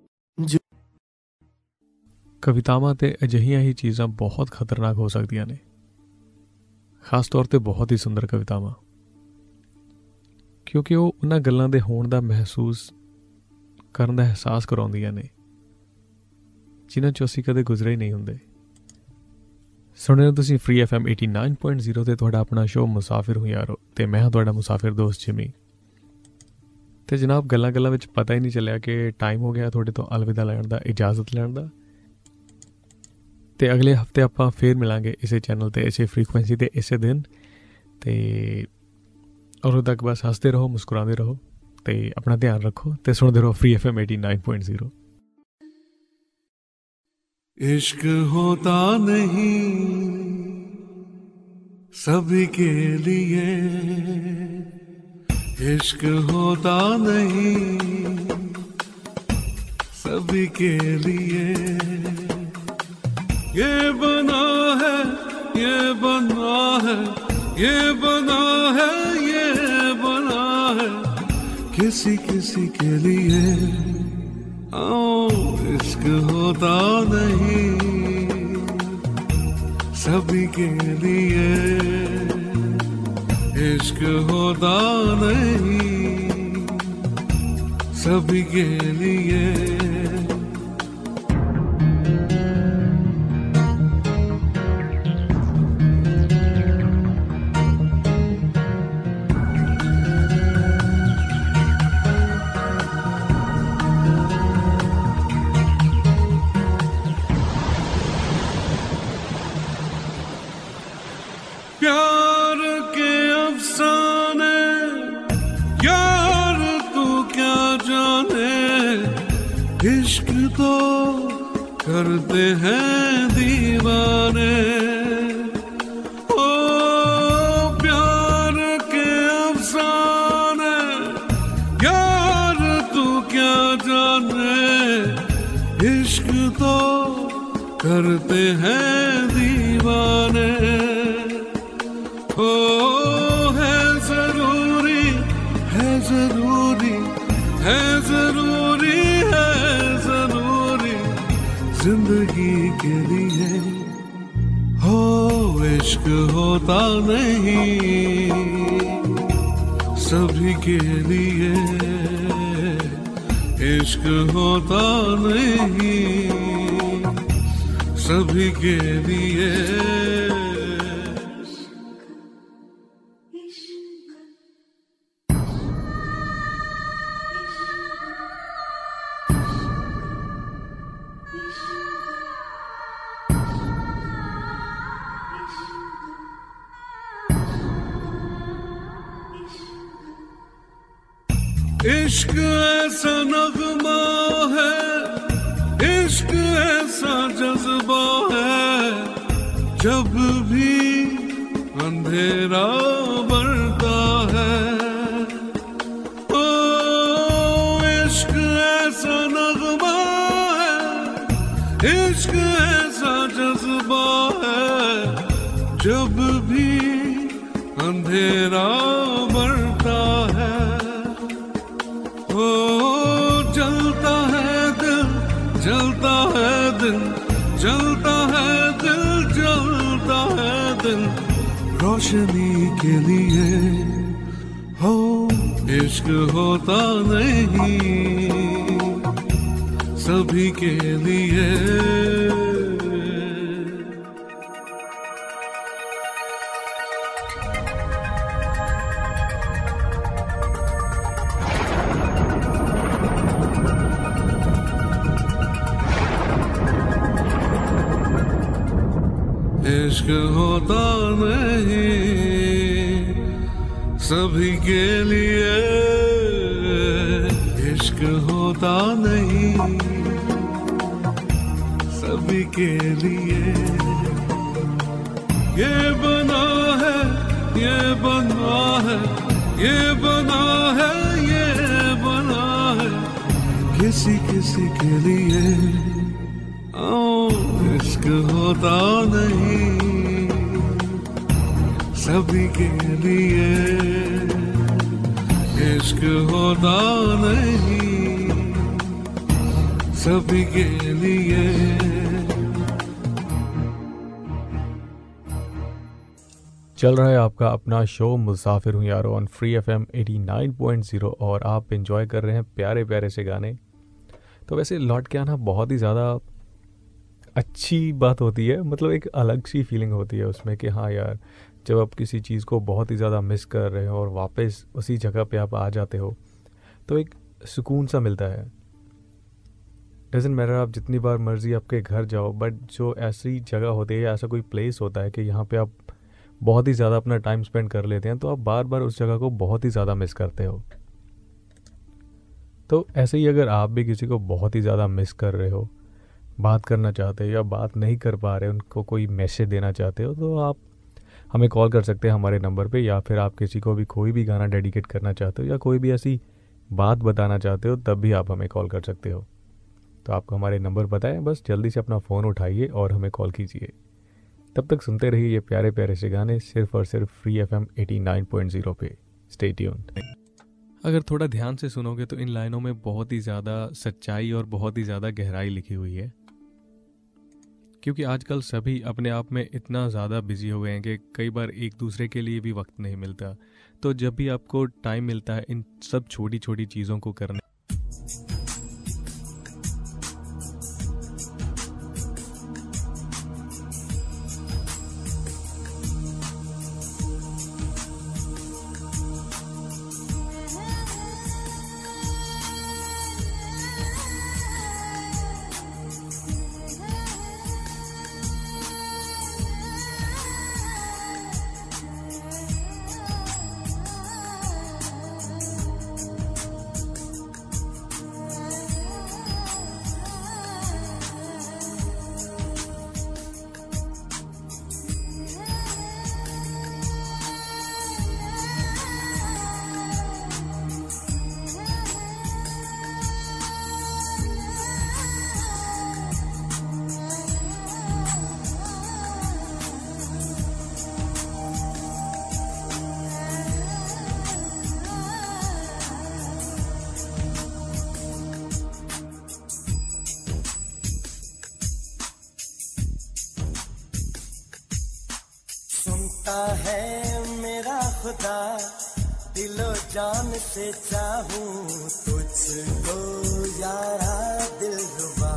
ਕਵਿਤਾਵਾਂ ਤੇ ਅਜਿਹੀਆਂ ਹੀ ਚੀਜ਼ਾਂ ਬਹੁਤ ਖਤਰਨਾਕ ਹੋ ਸਕਦੀਆਂ ਨੇ, ਖਾਸ ਤੌਰ 'ਤੇ ਬਹੁਤ ਹੀ ਸੁੰਦਰ ਕਵਿਤਾਵਾਂ, ਕਿਉਂਕਿ ਉਹ ਉਹਨਾਂ ਗੱਲਾਂ ਦੇ ਹੋਣ ਦਾ ਮਹਿਸੂਸ ਕਰਨ ਦਾ ਅਹਿਸਾਸ ਕਰਾਉਂਦੀਆਂ ਨੇ ਜਿਨ੍ਹਾਂ 'ਚੋਂ ਅਸੀਂ ਕਦੇ ਗੁਜ਼ਰੇ ਹੀ ਨਹੀਂ ਹੁੰਦੇ। ਸੁਣਿਆ ਹੋ ਤੁਸੀਂ free F M eighty nine point zero 'ਤੇ ਤੁਹਾਡਾ ਆਪਣਾ ਸ਼ੋਅ ਮੁਸਾਫਿਰ ਹੂੰ ਯਾਰੋ, ਅਤੇ ਮੈਂ ਹਾਂ ਤੁਹਾਡਾ ਮੁਸਾਫਿਰ ਦੋਸਤ ਜਿਮੀ। ਅਤੇ ਜਨਾਬ ਗੱਲਾਂ ਗੱਲਾਂ ਵਿੱਚ ਪਤਾ ਹੀ ਨਹੀਂ ਚੱਲਿਆ ਕਿ ਟਾਈਮ ਹੋ ਗਿਆ ਤੁਹਾਡੇ ਤੋਂ ਅਲਵਿਦਾ ਲੈਣ ਦਾ, ਇਜਾਜ਼ਤ ਲੈਣ ਦਾ। ਅਤੇ ਅਗਲੇ ਹਫ਼ਤੇ ਆਪਾਂ ਫੇਰ ਮਿਲਾਂਗੇ ਇਸੇ ਚੈਨਲ 'ਤੇ, ਇਸੇ ਫਰੀਕੁਐਂਸੀ 'ਤੇ, ਇਸੇ ਦਿਨ। ਅਤੇ ਉਦੋਂ ਤੱਕ ਬਸ ਹੱਸਦੇ ਰਹੋ, ਮੁਸਕਰਾਉਂਦੇ ਰਹੋ ਅਤੇ ਆਪਣਾ ਧਿਆਨ ਰੱਖੋ ਅਤੇ ਸੁਣਦੇ ਰਹੋ free F M eighty nine point zero. इश्क होता नहीं सभी के लिए, इश्क होता नहीं सभी के लिए, ये बना है ये बना है ये बना है ये बना है किसी किसी के लिए। इश्क होता नहीं सभी के लिए, इश्क होता नहीं सभी के लिए। इश्क तो करते हैं दीवाने, ओ प्यार के अफसाने यार तू क्या जाने, इश्क तो करते हैं दीवाने। ओ है जरूरी है जरूरी है जरूरी है जरूरी जिंदगी के लिए हो इश्क होता नहीं सभी के लिए, इश्क होता नहीं सभी के लिए। इश्क ऐसा नगमा है, इश्क ऐसा जज्बा है, जब भी अंधेरा बढ़ता है। ओ इश्क ऐसा नगमा है, इश्क ऐसा जज्बा है, जब भी अंधेरा बढ़ता है। ओ जलता है दिल जलता है दिल जलता है दिल जलता है दिल रोशनी के लिए हो इश्क होता नहीं सभी के लिए। इश्क होता नहीं सभी के लिए, इश्क होता नहीं सभी के लिए। ये बना है ये बना है ये बना है ये बना है किसी किसी के लिए। ओ इश्क होता नहीं सभी के लिए, इश्क होता नहीं सभी के लिए। चल रहा है आपका अपना शो मुसाफिर हूँ यारो on free F M eighty nine point zero और आप एंजॉय कर रहे हैं प्यारे प्यारे से गाने। तो वैसे लौट के आना बहुत ही ज़्यादा अच्छी बात होती है, मतलब एक अलग सी फीलिंग होती है उसमें कि हाँ यार जब आप किसी चीज़ को बहुत ही ज़्यादा मिस कर रहे हो और वापस उसी जगह पे आप आ जाते हो तो एक सुकून सा मिलता है। डजंट मैटर आप जितनी बार मर्जी आपके घर जाओ, बट जो ऐसी जगह होती है, ऐसा कोई प्लेस होता है कि यहाँ पे आप बहुत ही ज़्यादा अपना टाइम स्पेंड कर लेते हैं तो आप बार बार उस जगह को बहुत ही ज़्यादा मिस करते हो। तो ऐसे ही अगर आप भी किसी को बहुत ही ज़्यादा मिस कर रहे हो, बात करना चाहते हो या बात नहीं कर पा रहे, उनको कोई मैसेज देना चाहते हो, तो आप हमें कॉल कर सकते हैं हमारे नंबर पे, या फिर आप किसी को भी कोई भी गाना डेडिकेट करना चाहते हो या कोई भी ऐसी बात बताना चाहते हो तब भी आप हमें कॉल कर सकते हो। तो आपको हमारे नंबर पता है, बस जल्दी से अपना फ़ोन उठाइए और हमें कॉल कीजिए। तब तक सुनते रहिए ये प्यारे प्यारे से गाने सिर्फ और सिर्फ free F M eighty nine point zero पे। Stay tuned. अगर थोड़ा ध्यान से सुनोगे तो इन लाइनों में बहुत ही ज़्यादा सच्चाई और बहुत ही ज़्यादा गहराई लिखी हुई है, क्योंकि आजकल सभी अपने आप में इतना ज़्यादा बिजी हो गए हैं कि कई बार एक दूसरे के लिए भी वक्त नहीं मिलता। तो जब भी आपको टाइम मिलता है इन सब छोटी छोटी चीज़ों को करने सुनता है मेरा खुदा, दिलो जान से चाहूं तुझको यारा दिलरुबा।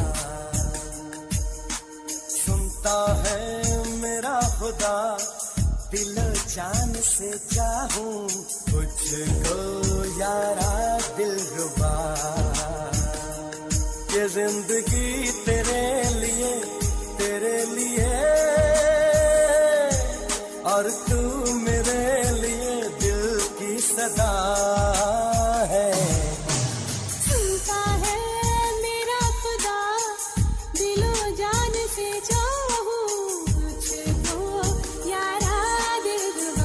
सुनता है मेरा खुदा, दिलो जान से चाहूं तुझको यारा दिलरुबा। ये जिंदगी तेरे लिए, तेरे लिए, और तू मेरे लिए दिल की सदा है। सुनता है मेरा खुदा, दिलो जान से चाहूं तुझको यारा दिलरुबा।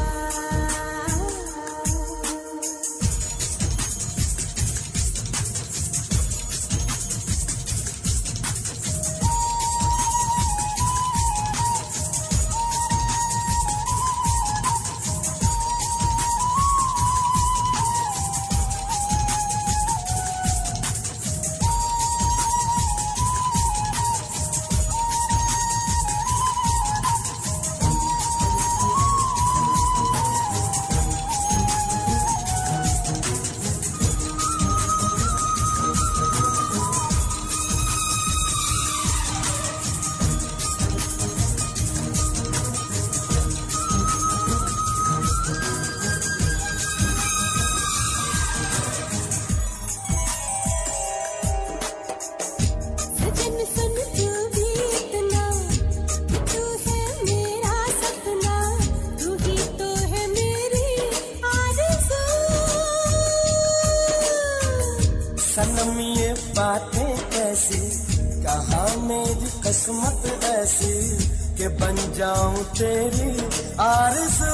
सनम ये बातें कैसी, कहाँ मेरी किस्मत ऐसी कि बन जाऊं तेरी आरज़ू।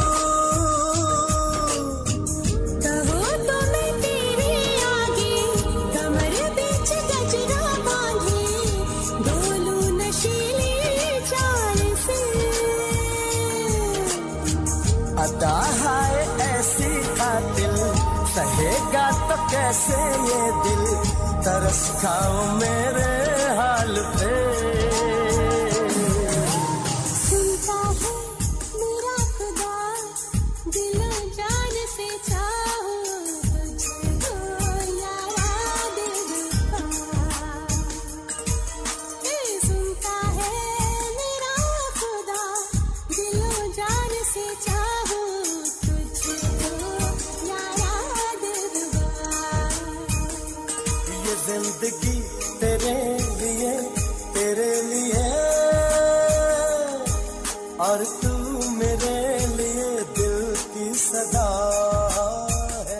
कहो तो मैं तेरे आगे कमर बीच गजरा बांधी, डोलूं नशीली चाल से। अदा है ऐसी कातिल, सहेगा तो कैसे ये दिल, तरस खाओ मेरे हाल पे। सुनता है मेरा खुदा, दिलो जान से चाहूं तुझको यारा दिलरुबा। सुनता है मेरा खुदा, दिलो जान से चाहूं तुझको यारा दिलरुबा। ये जिंदगी तेरे लिए, तेरे लिए, और तू मेरे लिए दिल की सदा है।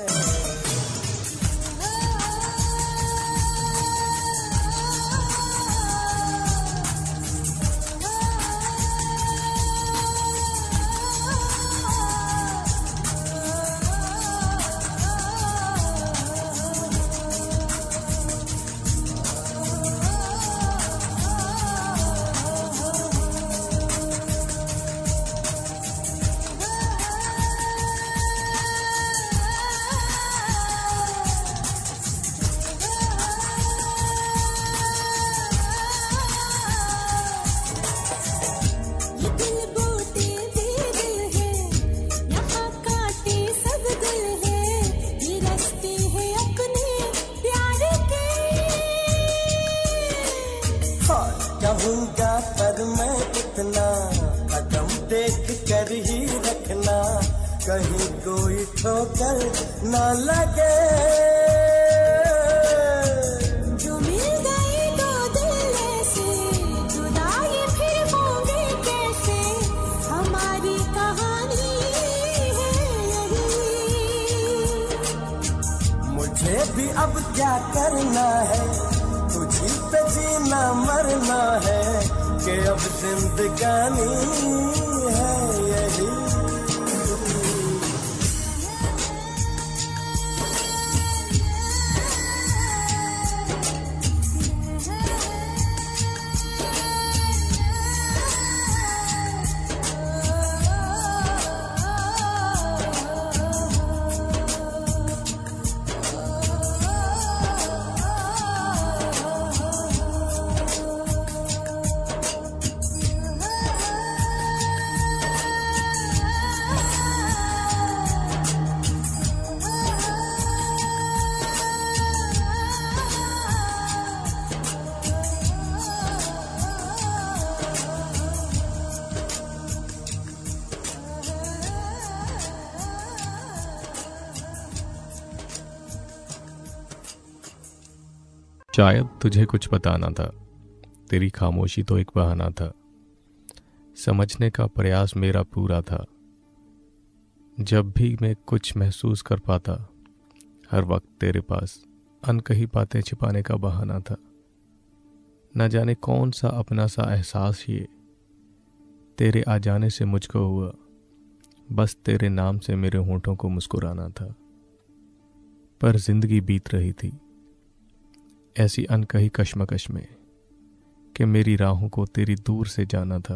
कहूँगा पर मैं इतना, कदम देख कर ही रखना, कहीं कोई ठोकर न लगे। जो मिल गए दो दिल ऐसे, जुदाई फिर होंगे कैसे, हमारी कहानी है यही। मुझे भी अब क्या करना है, तुझी पे जीना मरना है, कि अब जिंदगानी है यही। शायद तुझे कुछ बताना था, तेरी खामोशी तो एक बहाना था। समझने का प्रयास मेरा पूरा था। जब भी मैं कुछ महसूस कर पाता, हर वक्त तेरे पास अनकही बातें छिपाने का बहाना था। न जाने कौन सा अपना सा एहसास ये तेरे आ जाने से मुझको हुआ, बस तेरे नाम से मेरे होंठों को मुस्कुराना था। पर जिंदगी बीत रही थी ऐसी अनकही कश्मकश में कि मेरी राहों को तेरी दूर से जाना था।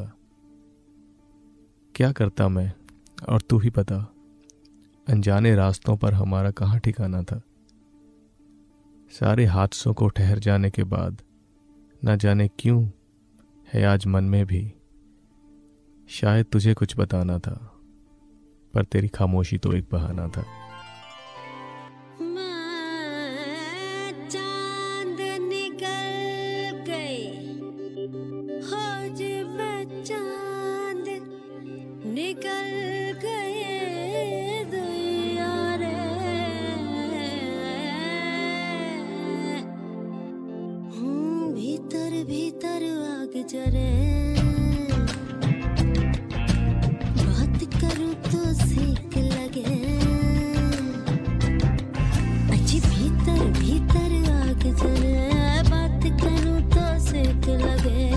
क्या करता मैं और तू ही बता, अनजाने रास्तों पर हमारा कहाँ ठिकाना था। सारे हादसों को ठहर जाने के बाद न जाने क्यों है आज मन में भी शायद तुझे कुछ बताना था, पर तेरी खामोशी तो एक बहाना था। चांद निकल गई हो जब चांद निकल गए दुनिया रे, हूँ भीतर भीतर आग जरे, बात करूँ तो सेक लगे, अच्छी भीतर भीतर आग जले, बात करूँ तो सेक लगे।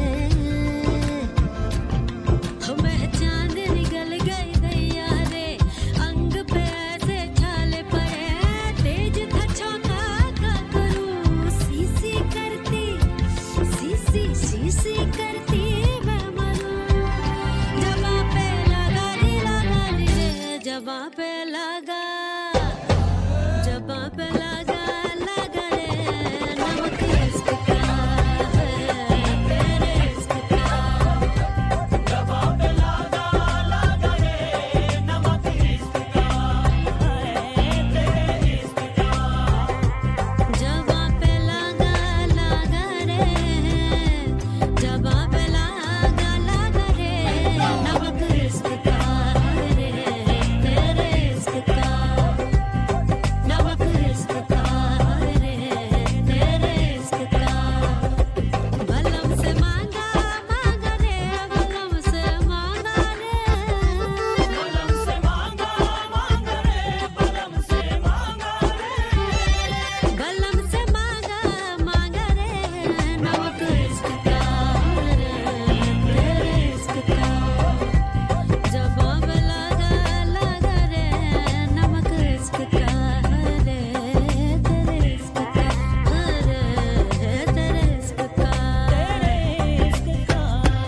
हो मैं चांद निकल गई दैया रे, अंग पे ऐसे छाले पड़े, तेज था चौका का करूँ, सीसी करती सीसी सीसी करती मैं मरूं। जबा पे लगा रे लगा रे, जबा पे लगा जबा पे लगा लगा रे, नमक इश्क का है तेरे इश्क का। जबा पे लगा लगा रे, नमक इश्क का है तेरे इश्क का। जबा पे लगा लगा रे, जबा पे लगा लगा रे, नमक इश्क का रे तेरे इश्क का। नमक इश्क का रे तेरे इश्क का। बलम से मांगा मांगा रे, बलम से मांगा रे, बलम से मांगा मांगा रे, बलम से मांगा रे, बलम से मांगा मांगा रे, नमक इश्क का रे तेरे इश्क का। जबाब लगा लगा रे, नमक इश्क का रे तेरे इश्क का रे तेरे इश्क का तेरे इश्क का।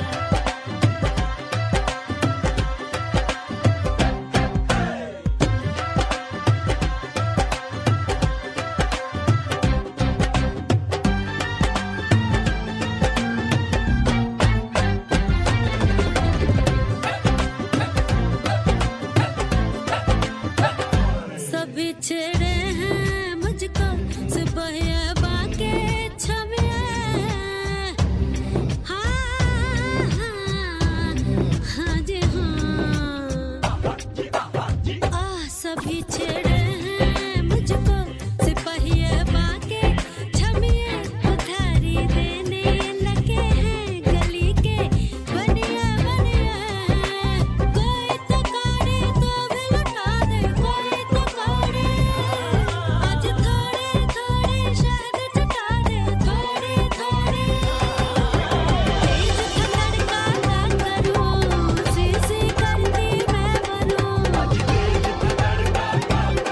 सभी छेड़े हैं मुझको सिपाहिया बाके छमिया। हाँ हाँ हाँ जी हाँ, आ सभी छेड़े हैं मुझको सिपाहिया बाके छमिया, उधारी देने लगे हैं गली के बनिया बनिया। कोई तो काढ़े तो भी लुटा दे, कोई तो काढ़े आज थोड़े थोड़े शहद चटा दे, थोड़े थोड़े तेज खंडर का ना करूँ, सीसी करती मैं बनूँ। तेज खंडर का ना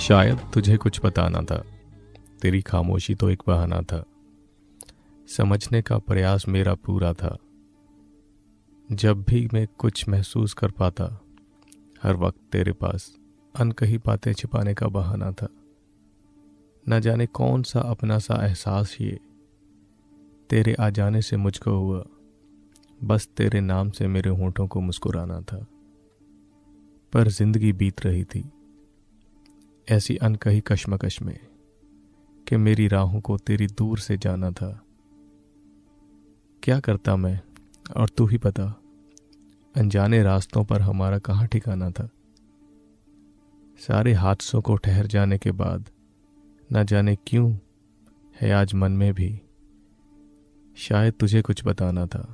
शायद तुझे कुछ बताना था, तेरी खामोशी तो एक बहाना था। समझने का प्रयास मेरा पूरा था। जब भी मैं कुछ महसूस कर पाता, हर वक्त तेरे पास अनकही बातें छिपाने का बहाना था। न जाने कौन सा अपना सा एहसास ये तेरे आ जाने से मुझको हुआ, बस तेरे नाम से मेरे होंठों को मुस्कुराना था। पर जिंदगी बीत रही थी ऐसी अनकही कश्मकश में कि मेरी राहों को तेरी दूर से जाना था। क्या करता मैं और तू ही बता, अनजाने रास्तों पर हमारा कहाँ ठिकाना था। सारे हादसों को ठहर जाने के बाद न जाने क्यों है आज मन में भी शायद तुझे कुछ बताना था।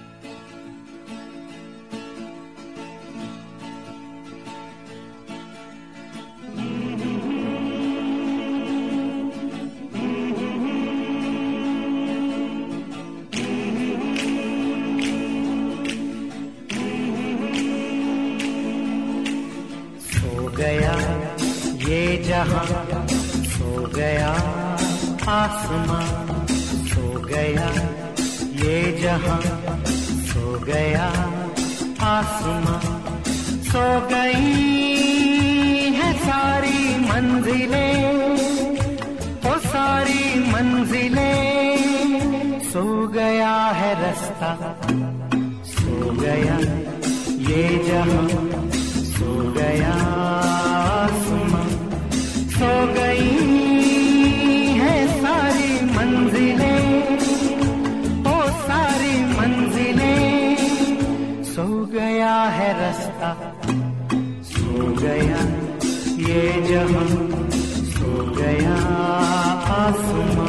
सो गया आसमां, सो गया ये जहां, सो गया आसमां, सो गई है सारी मंजिलें, ओ सारी मंजिलें, सो गया है रास्ता, सो गया ये जहां, सो गया आसमां, सो गई है सारी मंजिलें, ओ सारी मंजिलें, सो गया है रास्ता, सो गया ये जहां, सो गया आसमां।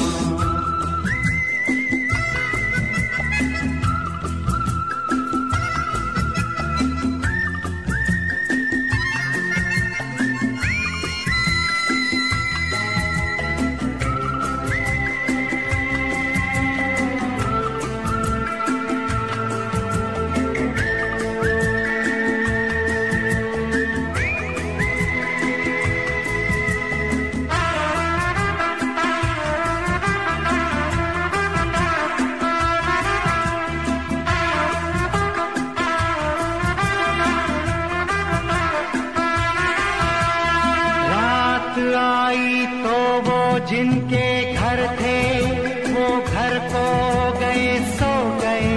जिनके घर थे वो घर को गए, सो गए,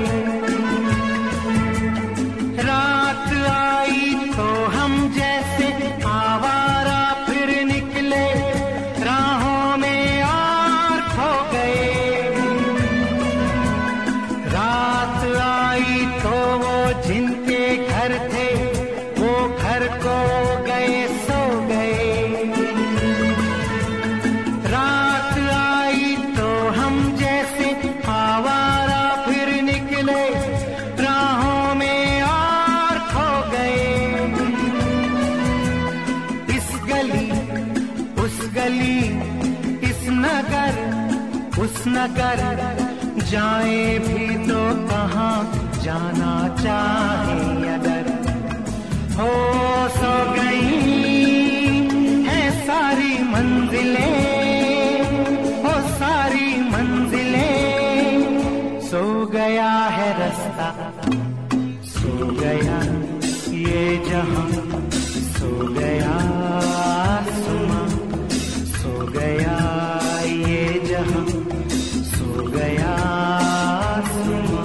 रात आई तो हम जैसे आवारा फिर निकले राहों में और खो गए, रात आई तो वो जिनके घर थे वो घर को गए, सो गए, उस नगर जाए भी तो कहाँ जाना चाहे अगर, हो सो गई है सारी मंजिलें, हो सारी मंजिलें, सो गया है रास्ता, सो गया ये जहां, सो गया आसमां, सो गया ये जहां, सो गया आसमां।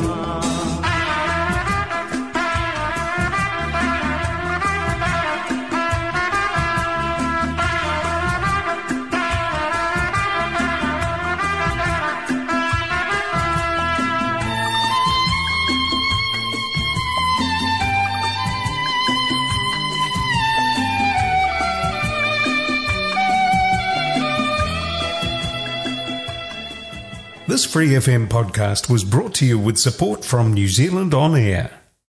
This Free F M podcast was brought to you with support from New Zealand On Air.